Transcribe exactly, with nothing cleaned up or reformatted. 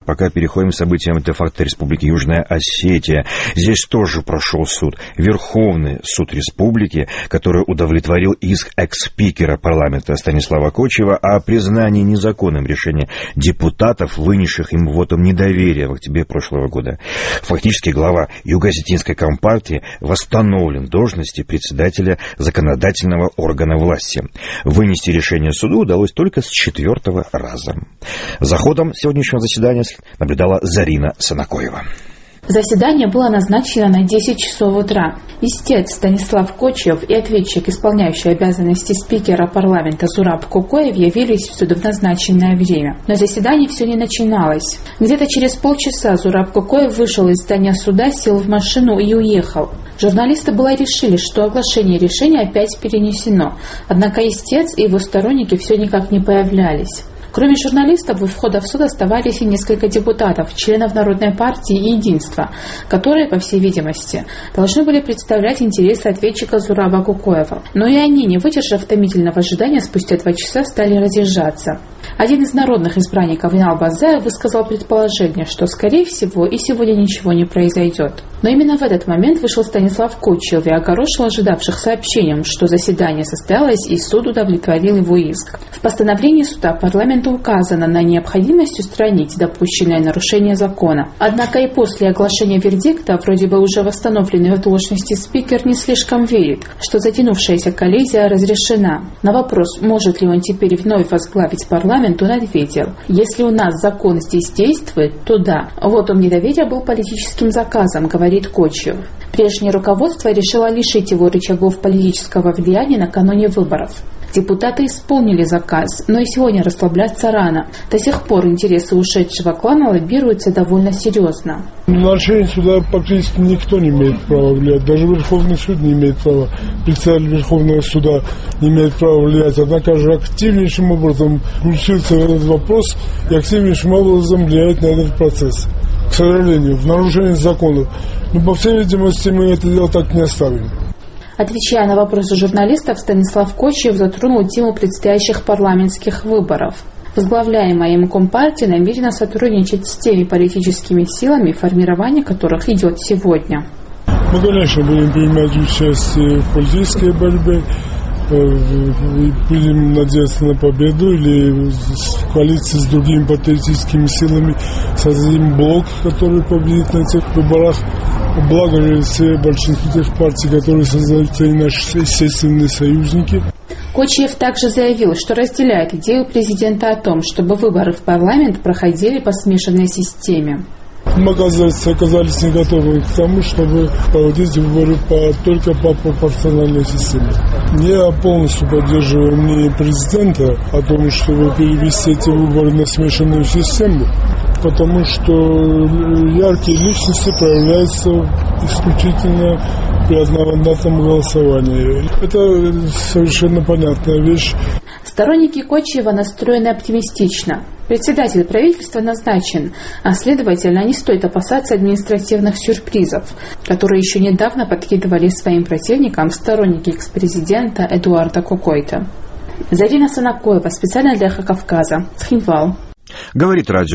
пока переходим к событиям де-факто Республики Южная Осетия. Здесь тоже прошел суд. Верховный суд республики, который удовлетворил иск экс-спикера парламента Станислава Кочиева о признании незаконным решения депутатов, вынесших им вотум недоверия в октябре прошлого года. Фактически глава Юго-Осетинской компартии восстановлен в должности председателя законодательного органа власти. Вынести решение суду удалось только с четвертого раза. За ходом сегодняшнего заседания наблюдала Зарина Санакоева. Заседание было назначено на десять часов утра. Истец Станислав Кочиев и ответчик, исполняющий обязанности спикера парламента Зураб Кокоев, явились в суд в назначенное время. Но заседание все не начиналось. Где-то через полчаса Зураб Кокоев вышел из здания суда, сел в машину и уехал. Журналисты было решили, что оглашение решения опять перенесено. Однако истец и его сторонники все никак не появлялись. Кроме журналистов, у входа в суд оставались и несколько депутатов, членов Народной партии и Единства, которые, по всей видимости, должны были представлять интересы ответчика Зураба Кокоева. Но и они, не выдержав томительного ожидания, спустя два часа стали разъезжаться. Один из народных избранников, Инал Базаев, высказал предположение, что, скорее всего, и сегодня ничего не произойдет. Но именно в этот момент вышел Станислав Кочиев и огорошил ожидавших сообщением, что заседание состоялось и суд удовлетворил его иск. В постановлении суда парламенту указано на необходимость устранить допущенное нарушение закона. Однако и после оглашения вердикта, вроде бы уже восстановленный в должности спикер не слишком верит, что затянувшаяся коллизия разрешена. На вопрос, может ли он теперь вновь возглавить парламент, он ответил: если у нас закон здесь действует, то да. Вотум недоверия был политическим заказом, говорит Кочиев. Прежнее руководство решило лишить его рычагов политического влияния накануне выборов. Депутаты исполнили заказ, но и сегодня расслабляться рано. До сих пор интересы ушедшего клана лоббируются довольно серьезно. На решение суда практически никто не имеет права влиять. Даже Верховный суд не имеет права. Председатель Верховного суда не имеет права влиять. Однако же активнейшим образом включился в этот вопрос и активнейшим образом влияет на этот процесс. К сожалению, в нарушении законов. Но, по всей видимости, мы это дело так не оставим. Отвечая на вопросы журналистов, Станислав Кочиев затронул тему предстоящих парламентских выборов. Возглавляемая им Компартия намерена сотрудничать с теми политическими силами, формирование которых идет сегодня. Мы, конечно, будем принимать участие в политической борьбе, будем надеяться на победу или в коалиции с другими политическими силами создадим блок, который победит на этих выборах. Благо же все большинство тех партий, которые создаются, и наши естественные союзники. Кочиев также заявил, что разделяет идею президента о том, чтобы выборы в парламент проходили по смешанной системе. Мы, оказывается, оказались не готовы к тому, чтобы проводить выборы по, только по пропорциональной системе. Я полностью поддерживаю мнение президента о том, чтобы перевести эти выборы на смешанную систему, потому что яркие личности проявляются исключительно при одномандатном голосовании. Это совершенно понятная вещь. Сторонники Кочиева настроены оптимистично. Председатель правительства назначен, а следовательно, не стоит опасаться административных сюрпризов, которые еще недавно подкидывали своим противникам сторонники экс-президента Эдуарда Кокойта. Зарина Санакоева, специально для Эхо Кавказа, Цхинвал. Говорит радио.